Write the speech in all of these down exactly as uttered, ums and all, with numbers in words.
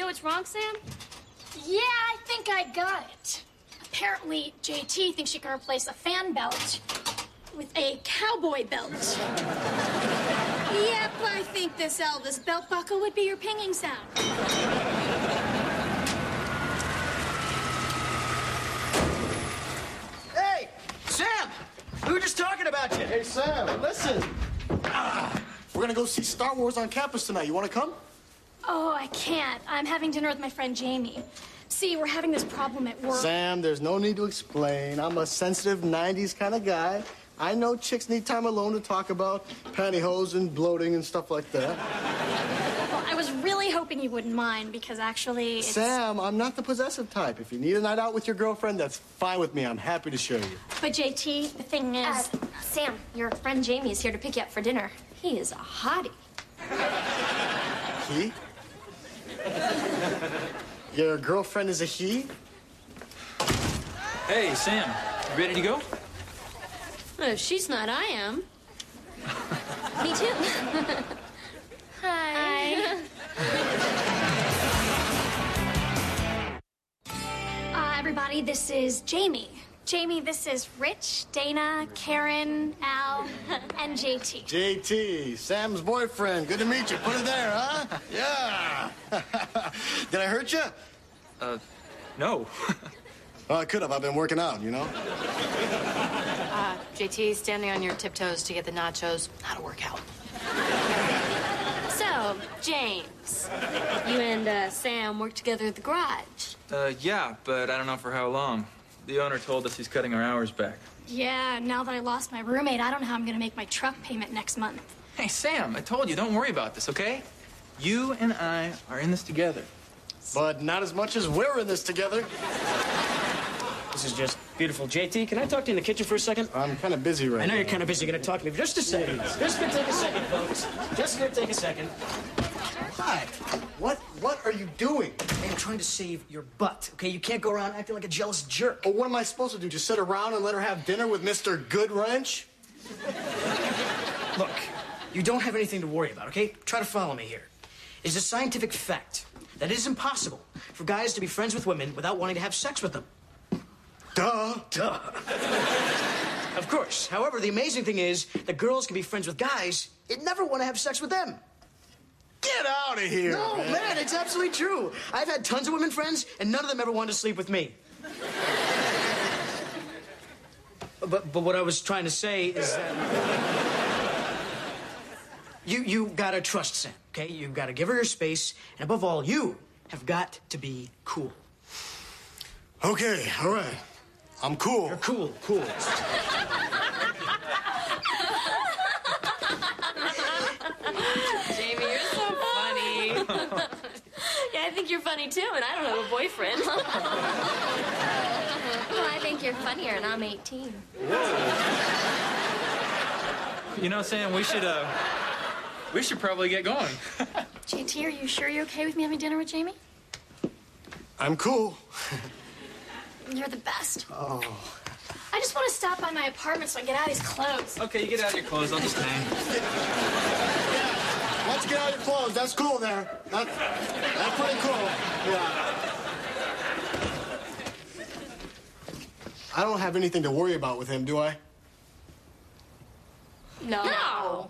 know what's wrong, Sam? Yeah, I think I got it. Apparently, J T thinks she can replace a fan belt with a cowboy belt. Yep, I think this Elvis belt buckle would be your pinging sound. Hey, Sam! We were just talking about you. Hey, Sam, listen. Ah, we're gonna go see Star Wars on campus tonight. You wanna come? Oh, I can't. I'm having dinner with my friend Jamie. See, we're having this problem at work. Sam, there's no need to explain. I'm a sensitive nineties kind of guy. I know chicks need time alone to talk about pantyhose and bloating and stuff like that. Well, I was really hoping you wouldn't mind because actually it's... Sam, I'm not the possessive type. If you need a night out with your girlfriend, that's fine with me. I'm happy to show you. But J T, the thing is... Uh, Sam, your friend Jamie is here to pick you up for dinner. He is a hottie. He? Your girlfriend is a he? Hey, Sam, you ready to go? Well, if she's not, I am. Me too. Hi. Uh, everybody, this is Jamie. Jamie, this is Rich, Dana, Karen, Al, and J T. J T, Sam's boyfriend. Good to meet you. Put it there, huh? Yeah. Did I hurt you? Uh, no. Well, I could have. I've been working out, you know? Uh, J T, standing on your tiptoes to get the nachos, not a workout. So, James, you and uh, Sam work together at the garage. Uh, yeah, but I don't know for how long. The owner told us he's cutting our hours back. Yeah, now that I lost my roommate, I don't know how I'm going to make my truck payment next month. Hey, Sam, I told you, don't worry about this, okay? You and I are in this together. But not as much as we're in this together. This is just beautiful. J T, can I talk to you in the kitchen for a second? I'm kind of busy right now. I know you're kind of busy. You're going to talk to me for just a second. Just going to take a second, folks. Just going to take a second. Hi. What, what are you doing? Hey, I'm trying to save your butt, okay? You can't go around acting like a jealous jerk. Oh, what am I supposed to do? Just sit around and let her have dinner with Mister Goodwrench? Look, you don't have anything to worry about, okay? Try to follow me here. It's a scientific fact that it is impossible for guys to be friends with women without wanting to have sex with them. Duh. Duh. Of course. However, the amazing thing is that girls can be friends with guys and never want to have sex with them. Get out of here. No, man. man, it's absolutely true. I've had tons of women friends, and none of them ever wanted to sleep with me. But, but what I was trying to say is that... You, you gotta trust Sam, okay? You gotta give her her space, and above all, you have got to be cool. Okay, all right. I'm cool. You're cool, cool. Jamie, you're so funny. Yeah, I think you're funny too, and I don't have a boyfriend. Well, I think you're funnier, and I'm eighteen. You know, Sam, we should, uh, we should probably get going. J T, are you sure you're okay with me having dinner with Jamie? I'm cool. You're the best. Oh. I just want to stop by my apartment so I can get out of these clothes. Okay, you get out of your clothes. I'll just hang. Yeah, let's get out of your clothes. That's cool there. That, that's pretty cool. Yeah. I don't have anything to worry about with him, do I? No. No.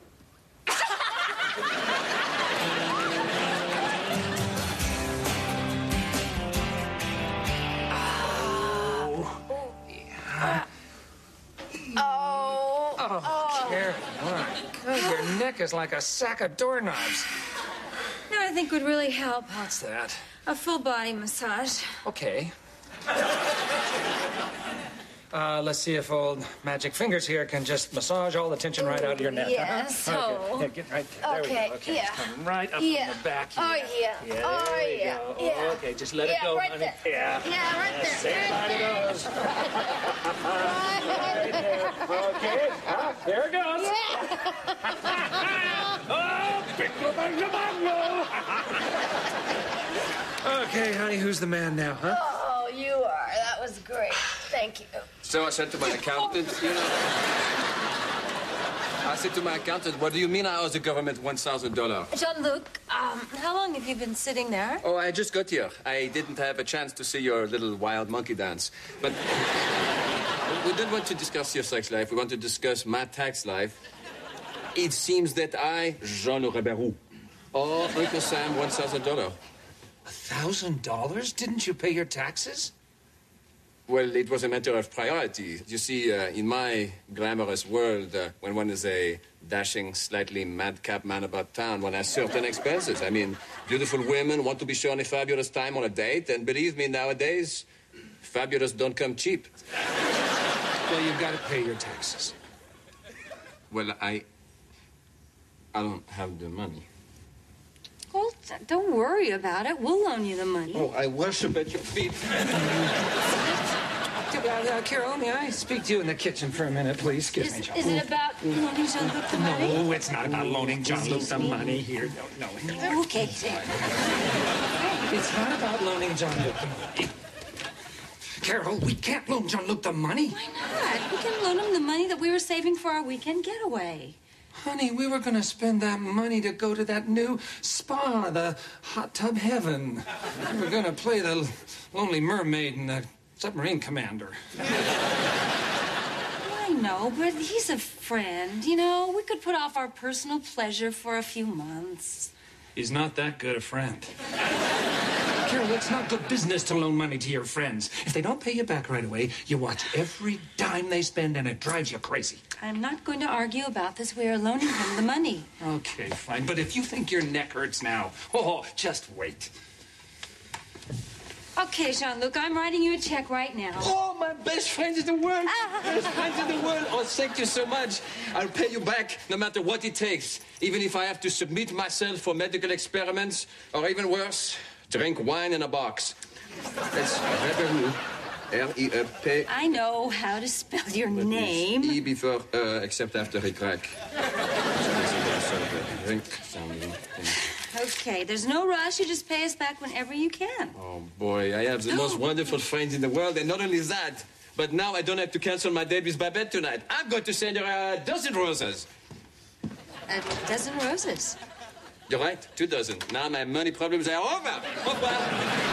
Oh, oh. Careful. My God, your neck is like a sack of doorknobs. You know what I think would really help? What's that? A full body massage. Okay. Uh, let's see if old magic fingers here can just massage all the tension right out of your neck. Yeah, huh? so- Okay, here, get right there. There Okay, we go. Okay, yeah. it's coming right up Yeah. from the back. Oh, here. yeah. Yeah, Oh, there we yeah. go. Yeah. Okay, just let it Yeah, go, right honey. there. Yeah. Yeah, right there. See Right how it there. goes. Right there. Okay. Ah, there it goes. Oh, bingo, bango, bango. Okay, honey, who's the man now, huh? Oh, you are. That was great. Thank you. So I said to my accountant, you know. I said to my accountant, what do you mean I owe the government one thousand dollars? Jean-Luc, um, how long have you been sitting there? Oh, I just got here. I didn't have a chance to see your little wild monkey dance. But we don't want to discuss your sex life. We want to discuss my tax life. It seems that I, Jean-Luc Roux, owe Uncle Sam one thousand dollars. A thousand dollars? Didn't you pay your taxes? Well, it was a matter of priority. You see, uh, in my glamorous world, uh, when one is a dashing, slightly madcap man about town, one has certain expenses. I mean, beautiful women want to be shown a fabulous time on a date, and believe me, nowadays, fabulous don't come cheap. Well, you've got to pay your taxes. Well, I... I don't have the money. Well, don't worry about it. We'll loan you the money. Oh, I worship at your feet. Uh, uh, Carol, may I speak to you in the kitchen for a minute, please? Excuse Is, me, John. is it about loaning Jean-Luc the money? No, it's not about loaning Jean-Luc the money here. No, no. Okay. It's not about loaning Jean-Luc the money. Carol, we can't loan Jean-Luc the money. Why not? We can loan him the money that we were saving for our weekend getaway. Honey, we were going to spend that money to go to that new spa, the hot tub heaven. We were going to play the Lonely Mermaid and the Submarine Commander. I know, but he's a friend. You know, we could put off our personal pleasure for a few months. He's not that good a friend. Carol, it's not good business to loan money to your friends. If they don't pay you back right away, you watch every dime they spend and it drives you crazy. I'm not going to argue about this. We are loaning him the money. Okay, fine. But if you think your neck hurts now, oh, just wait. Okay, Jean-Luc, I'm writing you a check right now. Oh, my best friend in the world. Best friend in the world. Oh, thank you so much. I'll pay you back no matter what it takes. Even if I have to submit myself for medical experiments, or even worse, drink wine in a box. It's Roux. R E E P. I know how to spell your name. E before, uh, except after a crack. Drink something. Okay, there's no rush. You just pay us back whenever you can. Oh, boy, I have the most wonderful friends in the world, and not only that, but now I don't have to cancel my date with Babette tonight. I'm going to send her a dozen roses. A dozen roses. You're right, two dozen. Now my money problems are over. Au revoir.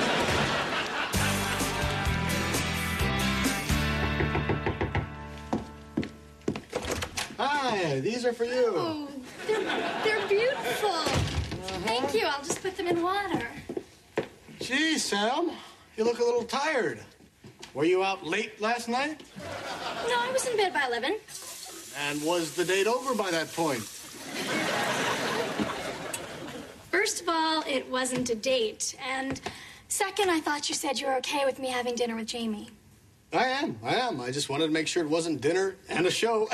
Hi, these are for you. Oh, they're, they're beautiful. Uh-huh. Thank you. I'll just put them in water. Gee, Sam, you look a little tired. Were you out late last night? No, I was in bed by eleven. And was the date over by that point? First of all, it wasn't a date. And second, I thought you said you were okay with me having dinner with Jamie. I am, I am. I just wanted to make sure it wasn't dinner and a show.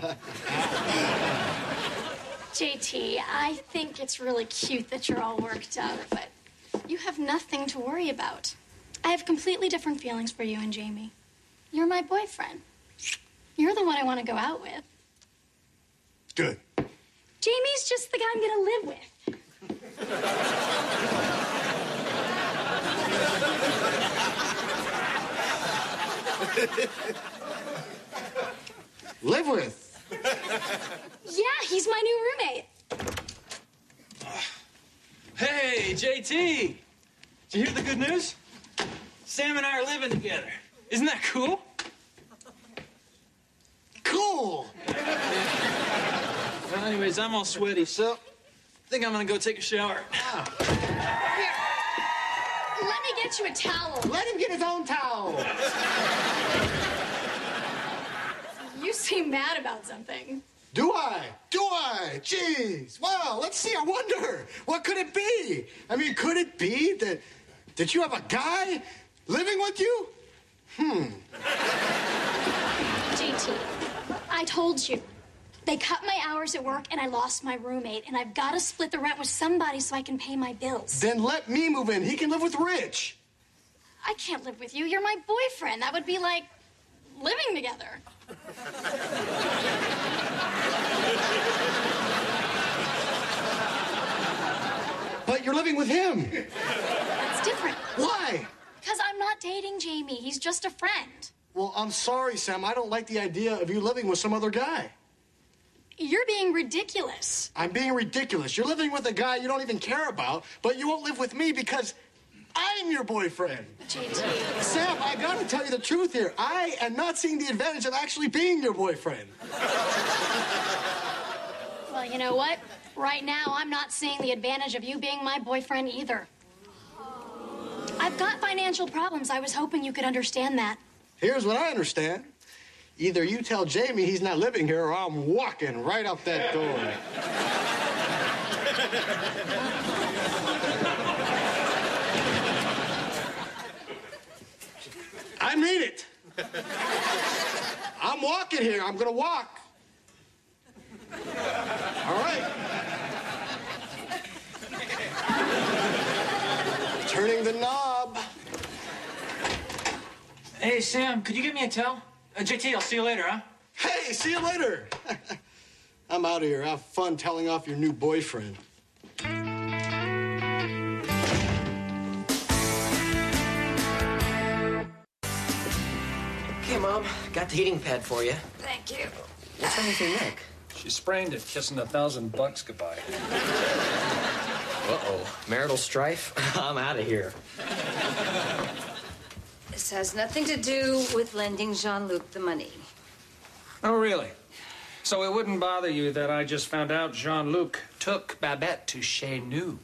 J T, I think it's really cute that you're all worked up, but you have nothing to worry about. I have completely different feelings for you and Jamie. You're my boyfriend. You're the one I want to go out with. Good. Jamie's just the guy I'm going to live with. Live with? Yeah, he's my new roommate. Hey, J T! Did you hear the good news? Sam and I are living together. Isn't that cool? Cool! Well, anyways, I'm all sweaty, so I think I'm gonna go take a shower. Here, let me get you a towel. Let him get his own towel. You seem mad about something. Do I? Do I? Jeez. Wow, let's see. I wonder. What could it be? I mean, could it be that, that you have a guy living with you? Hmm. J T, I told you. They cut my hours at work, and I lost my roommate, and I've got to split the rent with somebody so I can pay my bills. Then let me move in. He can live with Rich. I can't live with you. You're my boyfriend. That would be like living together. But you're living with him. That's different. Why? Because I'm not dating Jamie. He's just a friend. Well, I'm sorry, Sam. I don't like the idea of you living with some other guy. You're being ridiculous. I'm being ridiculous. You're living with a guy you don't even care about, but you won't live with me because I'm your boyfriend. J T. Sam, I gotta tell you the truth here. I am not seeing the advantage of actually being your boyfriend. Well, you know what? Right now, I'm not seeing the advantage of you being my boyfriend either. I've got financial problems. I was hoping you could understand that. Here's what I understand. Either you tell Jamie he's not living here or I'm walking right out that door. I mean it. I'm walking here. I'm gonna walk. All right. Turning the knob. Hey, Sam, could you give me a towel? Uh, J T, I'll see you later, huh? Hey, see you later. I'm out of here. Have fun telling off your new boyfriend. Okay, Mom. Got the heating pad for you. Thank you. What's wrong with your neck? She sprained it, kissing a thousand bucks goodbye. Uh-oh. Marital strife? I'm out of here. This has nothing to do with lending Jean-Luc the money. Oh, really? So it wouldn't bother you that I just found out Jean-Luc took Babette to Chez Nous.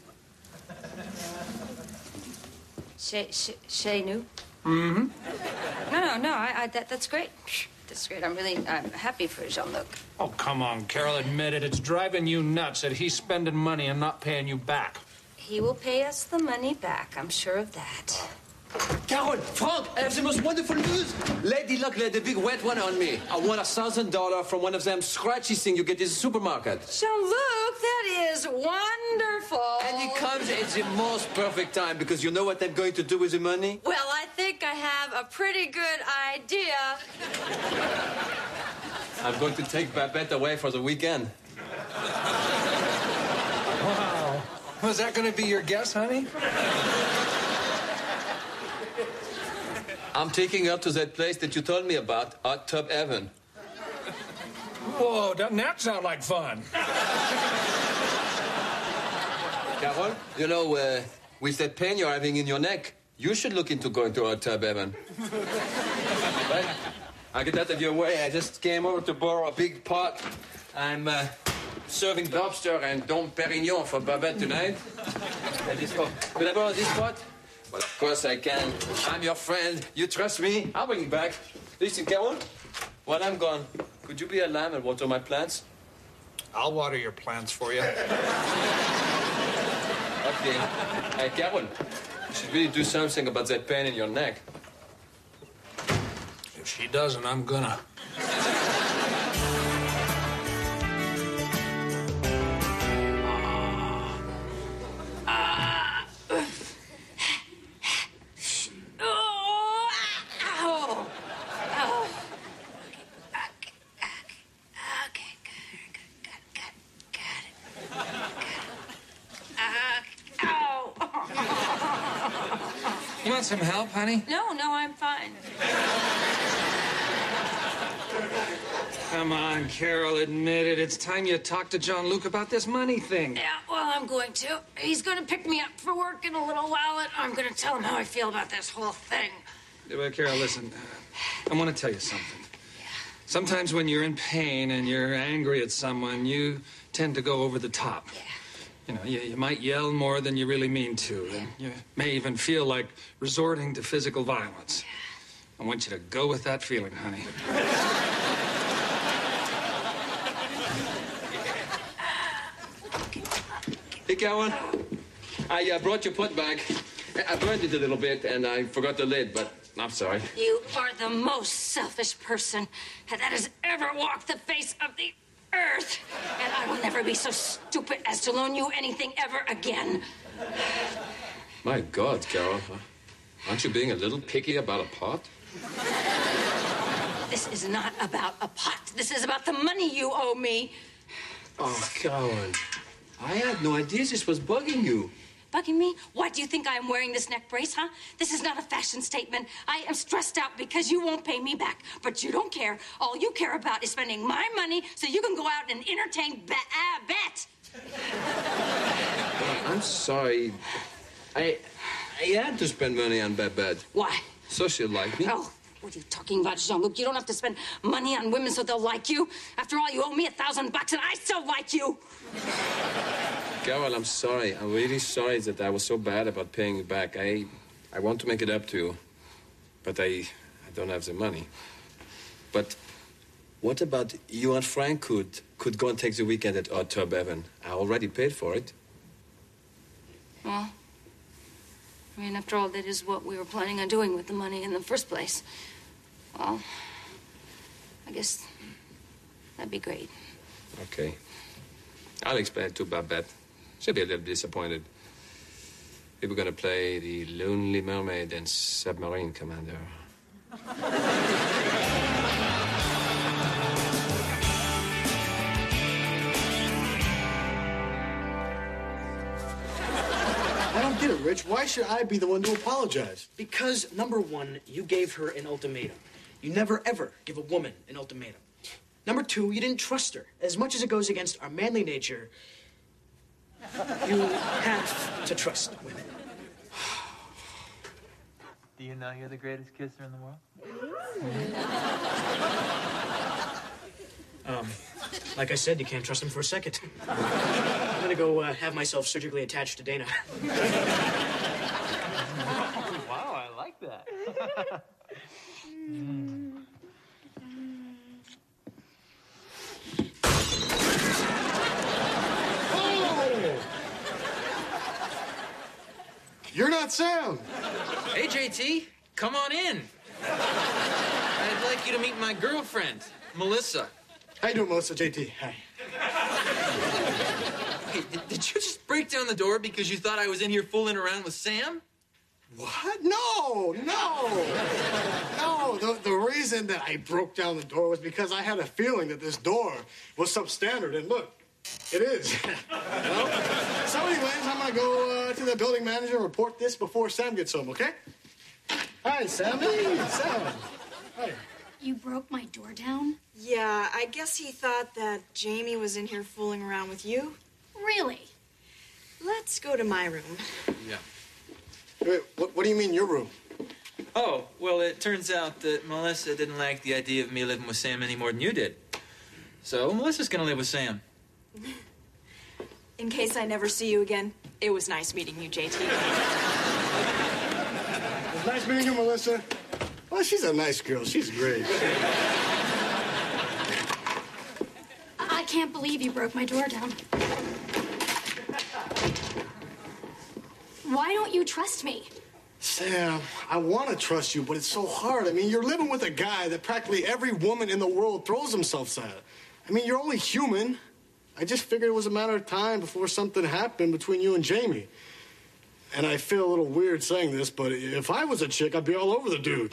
Chez, chez, chez Nous? Mm-hmm. No, no, no, I, I, that, that's great. That's great. I'm really I'm happy for Jean-Luc. Oh, come on, Carol, admit it. It's driving you nuts that he's spending money and not paying you back. He will pay us the money back. I'm sure of that. Carol, Frank, I have the most wonderful news. Lady Luck laid a big wet one on me. I won a thousand dollars from one of them scratchy things you get in the supermarket. Jean-Luc, that is wonderful. And it comes at the most perfect time because you know what I'm going to do with the money? Well, I think I have a pretty good idea. I'm going to take Babette away for the weekend. Wow. Was that going to be your guess, honey? I'm taking her to that place that you told me about, Hot Tub Heaven. Whoa, doesn't that sound like fun? Carol, you know, uh, with that pain you're having in your neck, you should look into going to Hot Tub Heaven. But I get out of your way. I just came over to borrow a big pot. I'm uh, serving lobster and Dom Perignon for Babette tonight. And this pot. Could I borrow this pot? Well, of course I can. I'm your friend. You trust me? I'll bring it back. Listen, Carol, when I'm gone, could you be a lamb and water my plants? I'll water your plants for you. Okay. Hey, Carol, you should really do something about that pain in your neck. If she doesn't, I'm gonna. You want some help, honey? No, no, I'm fine. Come on, Carol, admit it. It's time you talk to Jean-Luc about this money thing. Yeah, well, I'm going to. He's going to pick me up for work in a little while, and I'm going to tell him how I feel about this whole thing. Yeah, well, Carol, listen. I want to tell you something. Sometimes when you're in pain and you're angry at someone, you tend to go over the top. Yeah. You know, you, you might yell more than you really mean to, and you may even feel like resorting to physical violence. I want you to go with that feeling, honey. Hey, Carol, I uh, brought your pot back. I burned it a little bit, and I forgot the lid, but I'm sorry. You are the most selfish person that has ever walked the face of the earth. And I will never be so stupid as to loan you anything ever again. My God, Carol. Aren't you being a little picky about a pot? This is not about a pot. This is about the money you owe me. Oh, Carol. I had no idea this was bugging you. But bugging me? Why do you think I am wearing this neck brace, huh? This is not a fashion statement. I am stressed out because you won't pay me back. But you don't care. All you care about is spending my money so you can go out and entertain Be- uh, Bet. I'm sorry. I I had to spend money on Babette. Why? So she'll like me. Oh, what are you talking about, Jean-Luc? You don't have to spend money on women so they'll like you. After all, you owe me a thousand bucks and I still like you. Carol, I'm sorry. I'm really sorry that I was so bad about paying you back. I I want to make it up to you, but I I don't have the money. But what about you and Frank could could go and take the weekend at Hot Tub Heaven? I already paid for it. Well, I mean, after all, that is what we were planning on doing with the money in the first place. Well, I guess that'd be great. Okay. I'll explain it to Babette. She'll be a little disappointed. We were going to play the Lonely Mermaid and Submarine Commander. I don't get it, Rich. Why should I be the one to apologize? Because, number one, you gave her an ultimatum. You never, ever give a woman an ultimatum. Number two, you didn't trust her. As much as it goes against our manly nature, you have to trust women. Do you know you're the greatest kisser in the world? Um, like I said, you can't trust him for a second. I'm gonna go uh, have myself surgically attached to Dana. Wow, I like that. mm. Oh! You're not Sam. Hey, J T, come on in. I'd like you to meet my girlfriend, Melissa. How you doing, Melissa? J T. Hi. Hey, did, did you just break down the door because you thought I was in here fooling around with Sam? What? No, no. No, the, the reason that I broke down the door was because I had a feeling that this door was substandard. And look, it is. You know? So anyways, I'm going to go uh, to the building manager and report this before Sam gets home, okay? Hi, Sam. Hey, Sam. Hi. You broke my door down? Yeah, I guess he thought that Jamie was in here fooling around with you. Really? Let's go to my room. Yeah. Wait, what, what do you mean, your room? Oh, well, it turns out that Melissa didn't like the idea of me living with Sam any more than you did. So Melissa's gonna live with Sam. In case I never see you again, it was nice meeting you, J T. It was nice meeting you, Melissa. Well, she's a nice girl. She's great. I can't believe you broke my door down. Why don't you trust me? Sam, I want to trust you, but it's so hard. I mean, you're living with a guy that practically every woman in the world throws themselves at. I mean, you're only human. I just figured it was a matter of time before something happened between you and Jamie. And I feel a little weird saying this, but if I was a chick, I'd be all over the dude.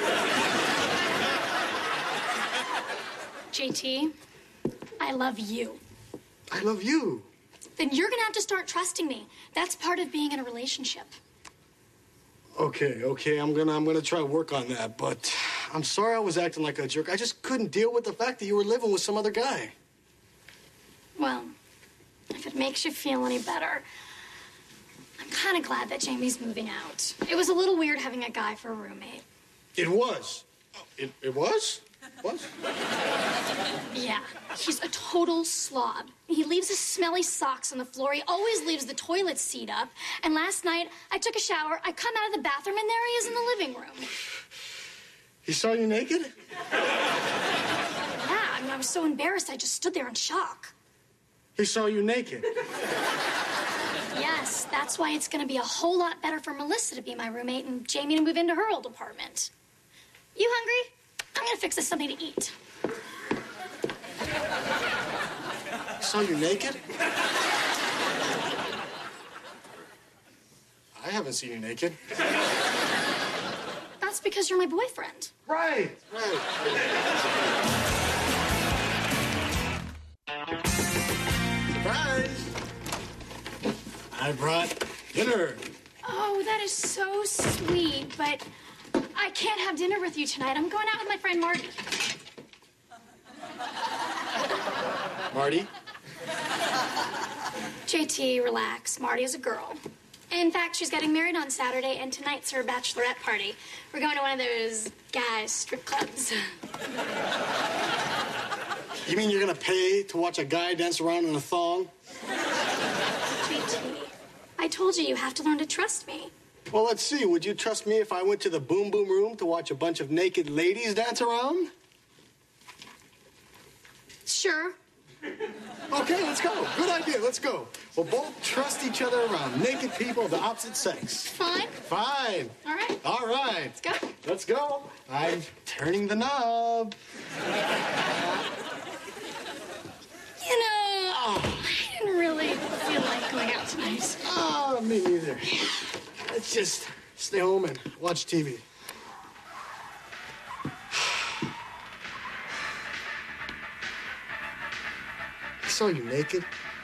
J T, I love you. I love you. Then you're gonna have to start trusting me. That's part of being in a relationship. Okay, okay, I'm gonna I'm gonna try to work on that, but I'm sorry I was acting like a jerk. I just couldn't deal with the fact that you were living with some other guy. Well, if it makes you feel any better, I'm kind of glad that Jamie's moving out. It was a little weird having a guy for a roommate. It was. It, it was? What? Yeah, he's a total slob. He leaves his smelly socks on the floor. He always leaves the toilet seat up. And last night, I took a shower. I come out of the bathroom, and there he is in the living room. He saw you naked? Yeah, I mean, I was so embarrassed, I just stood there in shock. He saw you naked? Yes, that's why it's going to be a whole lot better for Melissa to be my roommate and Jamie to move into her old apartment. You hungry? I'm going to fix us something to eat. He saw you naked? I haven't seen you naked. That's because you're my boyfriend. Right, right. Surprise! I brought Dinner. Oh, that is so sweet, but I can't have dinner with you tonight. I'm going out with my friend Marty. Marty? J T, relax. Marty is a girl. In fact, she's getting married on Saturday, and tonight's her bachelorette party. We're going to one of those guys' strip clubs. You mean you're gonna pay to watch a guy dance around in a thong? J T, I told you you have to learn to trust me. Well, let's see. Would you trust me if I went to the Boom Boom Room to watch a bunch of naked ladies dance around? Sure. Okay, let's go. Good idea. Let's go. We'll both trust each other around naked people of the opposite sex. Fine. Fine. All right. All right. Let's go. Let's go. I'm turning the knob. You know, I didn't really feel like going out tonight. Oh, me neither. Let's just stay home and watch T V. I saw you naked.